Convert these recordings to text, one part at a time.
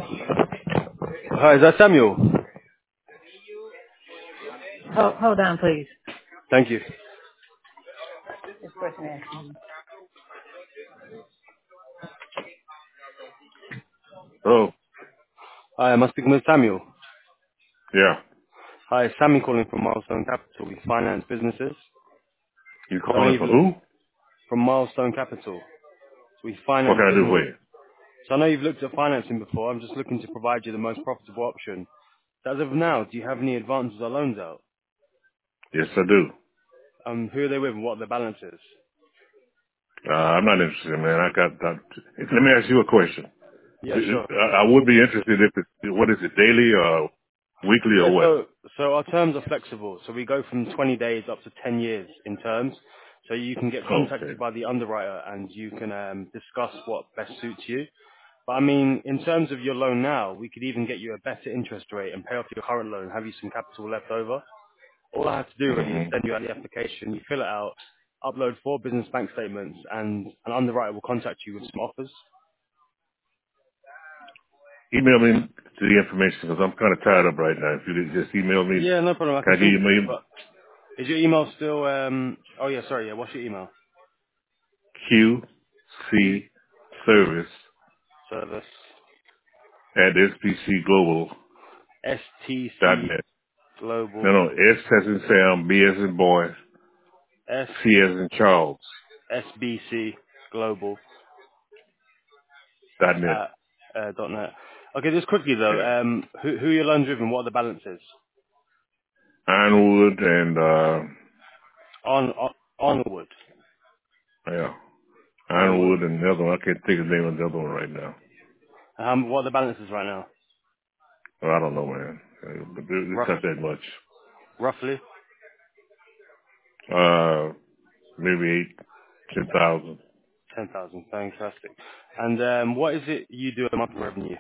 Hi, is that Samuel? Hold on, please. Thank you. This person asking. Oh. Hi, am I speaking with Samuel? Yeah. Hi, it's Sammy calling from Milestone Capital. We finance businesses. You So I know calling you've for looked who? from Milestone Capital. We What finance can I do for businesses. you? So I know you've looked at financing before. I'm just looking to provide you the most profitable option. So as of now, do you have any advances or loans out? Yes, I do. Who are they with and what are the balances? I'm not interested, man. Let me ask you a question. Yeah, sure. I would be interested if it's, what is it, daily or weekly Yeah, or what? so our terms are flexible. So we go from 20 days up to 10 years in terms. So you can get Okay. contacted by the underwriter and you can discuss what best suits you. But I mean, in terms of your loan now, we could even get you a better interest rate and pay off your current loan, have you some capital left over. All I have to do really is hmm send you out the application, you fill it out, upload 4 business bank statements, and an underwriter will contact you with some offers. Email me the information because I'm kind of tied up right now. If you could just email me, Yeah, no problem. I can can I give send you it through. my But is your email still? Oh yeah, sorry. Yeah, what's your email? Q QC service service at sbcglobal.net? STC Global No, S as in Sam, B as in boy, S C as in Charles, SBC Global .net. at .net. Okay, just quickly though, Yeah. who are your loans with and what are the balances? Ironwood and, On Onward. yeah, Onward. Ironwood and the other one. I can't think of the name of the other one right now. What are the balances right now? Well, I don't know, man. But it's Rough, not that much. roughly Maybe 10,000. 10,000. Fantastic. And what is it you do a month revenue?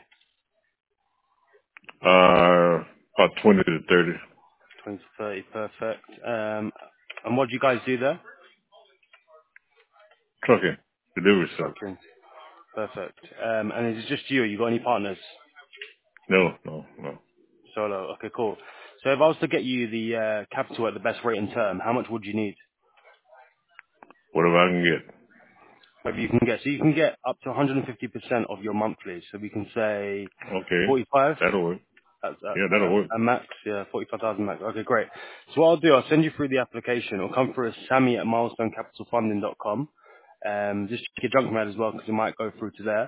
About 20 to 30. 20 to 30. Perfect. And what do you guys do there? Trucking. Delivery stuff. Trucking. Perfect. And is it just you? You got any partners? No, no, no. Solo. Okay, cool. So if I was to get you the capital at the best rate and term, how much would you need? Whatever I can get. Maybe you can get. So you can get up to 150% of your monthly. So we can say Okay. 45. That'll work. That's Yeah, that'll work. a max. Yeah, 45,000 max. Okay, great. So what I'll do, I'll send you through the application. It'll come through as Sammy at milestonecapitalfunding.com. Just check your junk mail as well because it might go through to there.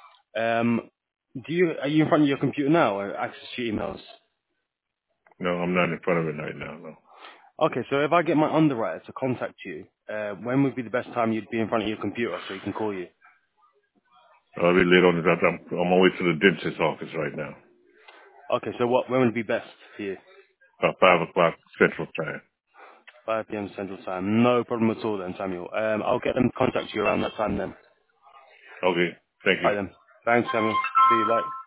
Are you in front of your computer now or access to your emails? No, I'm not in front of it right now, no. Okay, so if I get my underwriter to contact you, when would be the best time you'd be in front of your computer so he can call you? I'll be late on this. I'm on my way to the dentist's office right now. Okay, so when would be best for you? About 5 o'clock Central Time. 5 p.m. Central Time. No problem at all then, Samuel. I'll get them to contact you around that time then. Okay. Thank All you. right then. Thanks, Samuel. See you. Bye.